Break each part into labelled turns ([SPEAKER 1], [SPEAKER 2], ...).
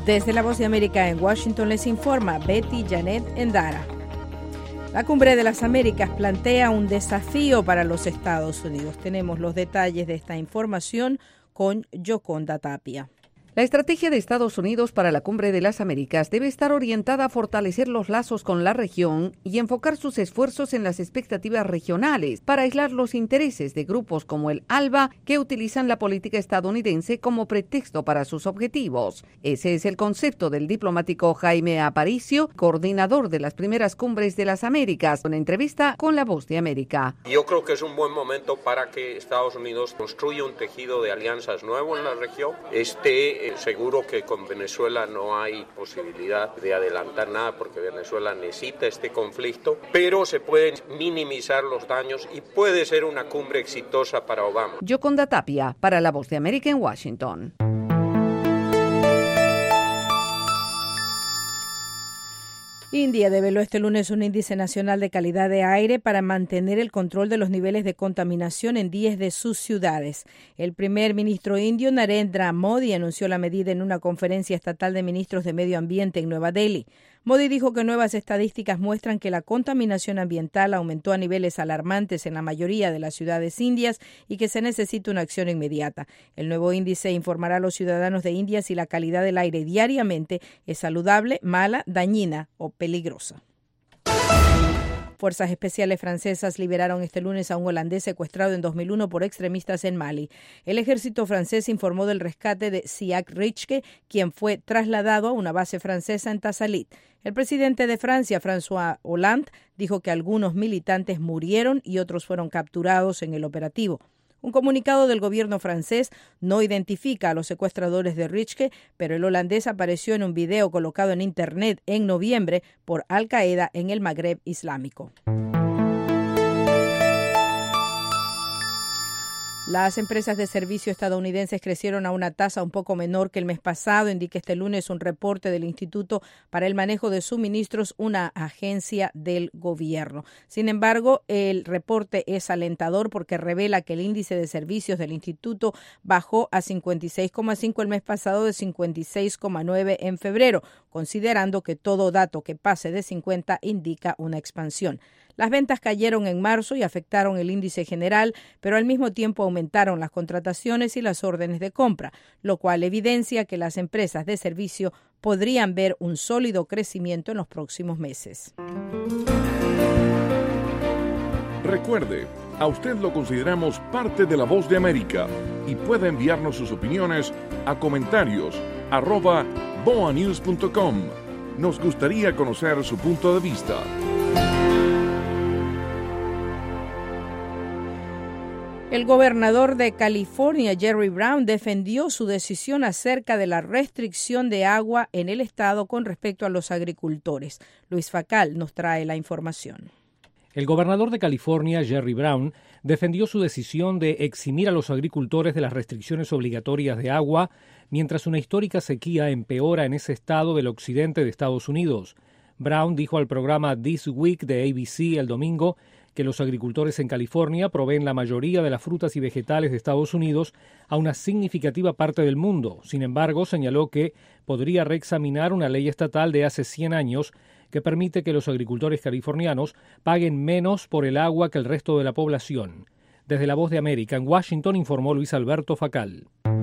[SPEAKER 1] Desde La Voz de América en Washington les informa Betty Janet Endara. La Cumbre de las Américas plantea un desafío para los Estados Unidos. Tenemos los detalles de esta información con Yoconda Tapia.
[SPEAKER 2] La estrategia de Estados Unidos para la Cumbre de las Américas debe estar orientada a fortalecer los lazos con la región y enfocar sus esfuerzos en las expectativas regionales para aislar los intereses de grupos como el ALBA, que utilizan la política estadounidense como pretexto para sus objetivos. Ese es el concepto del diplomático Jaime Aparicio, coordinador de las primeras cumbres de las Américas, en una entrevista con La Voz de América.
[SPEAKER 3] Yo creo que es un buen momento para que Estados Unidos construya un tejido de alianzas nuevo en la región. Seguro que con Venezuela no hay posibilidad de adelantar nada porque Venezuela necesita este conflicto, pero se pueden minimizar los daños y puede ser una cumbre exitosa para Obama.
[SPEAKER 2] Yoconda Tapia, para La Voz de América en Washington.
[SPEAKER 1] India develó este lunes un índice nacional de calidad de aire para mantener el control de los niveles de contaminación en 10 de sus ciudades. El primer ministro indio, Narendra Modi, anunció la medida en una conferencia estatal de ministros de Medio Ambiente en Nueva Delhi. Modi dijo que nuevas estadísticas muestran que la contaminación ambiental aumentó a niveles alarmantes en la mayoría de las ciudades indias y que se necesita una acción inmediata. El nuevo índice informará a los ciudadanos de India si la calidad del aire diariamente es saludable, mala, dañina o peligrosa. Fuerzas especiales francesas liberaron este lunes a un holandés secuestrado en 2001 por extremistas en Mali. El ejército francés informó del rescate de Siak Rijke, quien fue trasladado a una base francesa en Tazalit. El presidente de Francia, François Hollande, dijo que algunos militantes murieron y otros fueron capturados en el operativo. Un comunicado del gobierno francés no identifica a los secuestradores de Rijke, pero el holandés apareció en un video colocado en Internet en noviembre por Al-Qaeda en el Magreb Islámico. Las empresas de servicio estadounidenses crecieron a una tasa un poco menor que el mes pasado, indica este lunes un reporte del Instituto para el Manejo de Suministros, una agencia del gobierno. Sin embargo, el reporte es alentador porque revela que el índice de servicios del instituto bajó a 56,5 el mes pasado de 56,9 en febrero, considerando que todo dato que pase de 50 indica una expansión. Las ventas cayeron en marzo y afectaron el índice general, pero al mismo tiempo aumentaron las contrataciones y las órdenes de compra, lo cual evidencia que las empresas de servicio podrían ver un sólido crecimiento en los próximos meses.
[SPEAKER 4] Recuerde, a usted lo consideramos parte de La Voz de América y puede enviarnos sus opiniones a comentarios@boanews.com. Nos gustaría conocer su punto de vista.
[SPEAKER 1] El gobernador de California, Jerry Brown, defendió su decisión acerca de la restricción de agua en el estado con respecto a los agricultores. Luis Facal nos trae la información.
[SPEAKER 5] El gobernador de California, Jerry Brown, defendió su decisión de eximir a los agricultores de las restricciones obligatorias de agua, mientras una histórica sequía empeora en ese estado del occidente de Estados Unidos. Brown dijo al programa This Week de ABC el domingo que los agricultores en California proveen la mayoría de las frutas y vegetales de Estados Unidos a una significativa parte del mundo. Sin embargo, señaló que podría reexaminar una ley estatal de hace 100 años que permite que los agricultores californianos paguen menos por el agua que el resto de la población. Desde La Voz de América, en Washington, informó Luis Alberto Facal.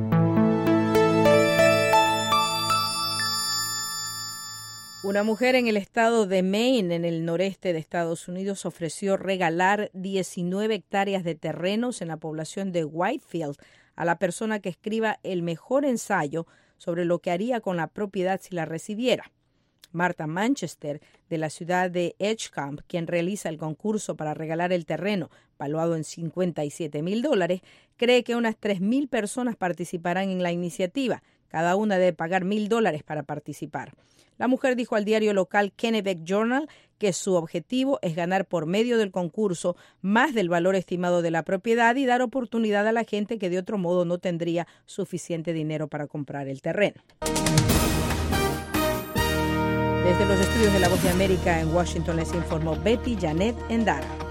[SPEAKER 1] Una mujer en el estado de Maine, en el noreste de Estados Unidos, ofreció regalar 19 hectáreas de terrenos en la población de Whitefield a la persona que escriba el mejor ensayo sobre lo que haría con la propiedad si la recibiera. Martha Manchester, de la ciudad de Edgecombe, quien realiza el concurso para regalar el terreno, valuado en $57,000, cree que unas 3,000 personas participarán en la iniciativa. Cada una debe pagar $1,000 para participar. La mujer dijo al diario local Kennebec Journal que su objetivo es ganar por medio del concurso más del valor estimado de la propiedad y dar oportunidad a la gente que de otro modo no tendría suficiente dinero para comprar el terreno. Desde los estudios de La Voz de América en Washington les informó Betty Janet Endara.